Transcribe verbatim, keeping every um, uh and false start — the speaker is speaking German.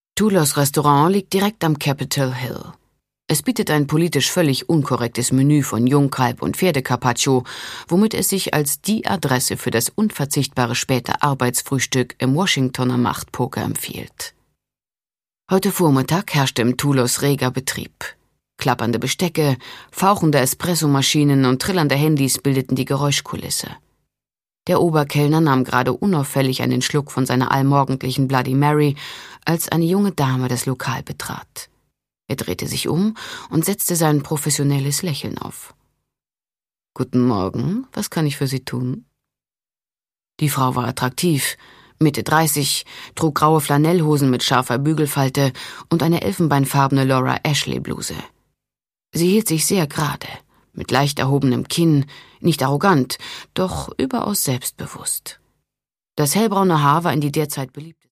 Tulos Restaurant liegt direkt am Capitol Hill. Es bietet ein politisch völlig unkorrektes Menü von Jungkalb und Pferdecarpaccio, womit es sich als die Adresse für das unverzichtbare späte Arbeitsfrühstück im Washingtoner Machtpoker empfiehlt. Heute Vormittag herrschte im Tulos reger Betrieb. Klappernde Bestecke, fauchende Espressomaschinen und trillernde Handys bildeten die Geräuschkulisse. Der Oberkellner nahm gerade unauffällig einen Schluck von seiner allmorgendlichen Bloody Mary, als eine junge Dame das Lokal betrat. Er drehte sich um und setzte sein professionelles Lächeln auf. »Guten Morgen, was kann ich für Sie tun?« Die Frau war attraktiv, Mitte dreißig, trug graue Flanellhosen mit scharfer Bügelfalte und eine elfenbeinfarbene Laura Ashley-Bluse. Sie hielt sich sehr gerade, mit leicht erhobenem Kinn, nicht arrogant, doch überaus selbstbewusst. Das hellbraune Haar war in die derzeit beliebte